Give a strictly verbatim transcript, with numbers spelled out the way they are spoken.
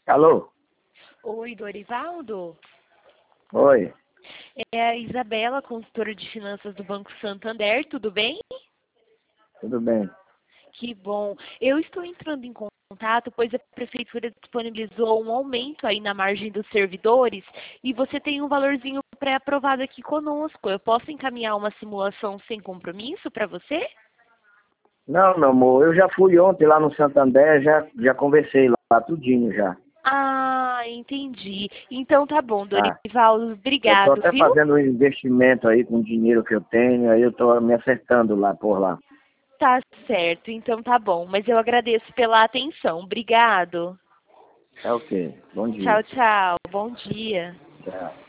Alô? Oi, Dorivaldo? Oi. É a Isabela, consultora de finanças do Banco Santander, tudo bem? Tudo bem. Que bom. Eu estou entrando em contato, pois a Prefeitura disponibilizou um aumento aí na margem dos servidores e você tem um valorzinho pré-aprovado aqui conosco. Eu posso encaminhar uma simulação sem compromisso para você? Não, meu amor, eu já fui ontem lá no Santander, já, já conversei lá, tudinho já. Ah, entendi. Então tá bom, Tá. Dorivaldo. Eu tô Obrigado, até viu? fazendo um investimento aí com o dinheiro que eu tenho, aí eu tô me acertando lá por lá. Tá certo, então tá bom. Mas eu agradeço pela atenção. Obrigado. É o quê? Bom dia. Tchau, tchau. Bom dia. Tchau.